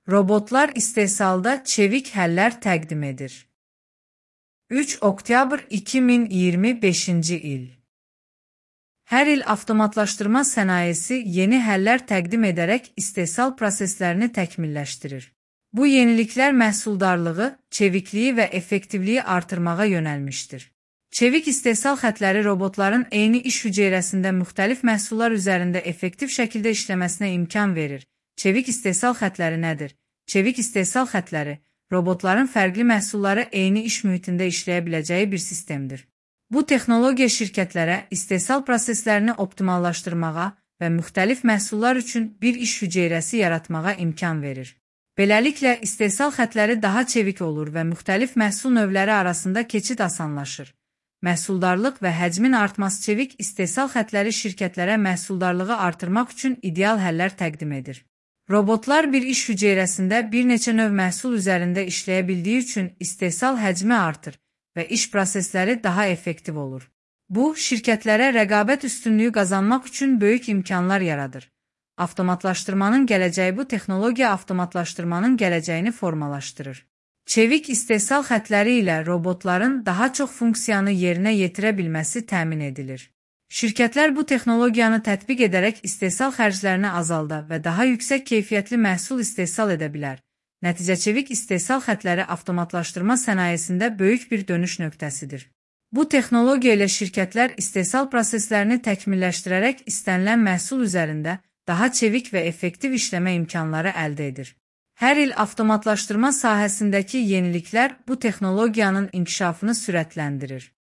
Robotlar istehsalda çevik həllər təqdim edir. 3 oktyabr 2025-ci il. Hər il avtomatlaşdırma sənayesi yeni həllər təqdim edərək istehsal proseslərini təkmilləşdirir. Bu yeniliklər məhsuldarlığı, çevikliyi və effektivliyi artırmağa yönəlmişdir. Çevik istehsal xətləri robotların eyni iş hüceyrəsində müxtəlif məhsullar üzərində effektiv şəkildə işləməsinə imkan verir. Çevik istehsal xətləri nədir? Çevik istehsal xətləri, robotların fərqli məhsulları eyni iş mühitində işləyə biləcəyi bir sistemdir. Bu texnologiya şirkətlərə istehsal proseslərini optimallaşdırmağa və müxtəlif məhsullar üçün bir iş hüceyrəsi yaratmağa imkan verir. Beləliklə, istehsal xətləri daha çevik olur və müxtəlif məhsul növləri arasında keçid asanlaşır. Məhsuldarlıq və həcmin artması çevik istehsal xətləri şirkətlərə məhsuldarlığı artırmaq üçün ideal həllər təqdim edir. Robotlar bir iş hüceyrəsində bir neçə növ məhsul üzərində işləyə bildiyi üçün istehsal həcmi artır və iş prosesləri daha effektiv olur. Bu, şirkətlərə rəqabət üstünlüyü qazanmaq üçün böyük imkanlar yaradır. Avtomatlaşdırmanın gələcəyi bu texnologiya avtomatlaşdırmanın gələcəyini formalaşdırır. Çevik istehsal xətləri ilə robotların daha çox funksiyanı yerinə yetirə bilməsi təmin edilir. Şirkətlər bu texnologiyanı tətbiq edərək istehsal xərclərini azalda və daha yüksək keyfiyyətli məhsul istehsal edə bilər. Nəticə çevik istehsal xətləri avtomatlaşdırma sənayesində böyük bir dönüş nöqtəsidir. Bu texnologiya ilə şirkətlər istehsal proseslərini təkmilləşdirərək istənilən məhsul üzərində daha çevik və effektiv işləmə imkanları əldə edir. Hər il avtomatlaşdırma sahəsindəki yeniliklər bu texnologiyanın inkişafını sürətləndirir.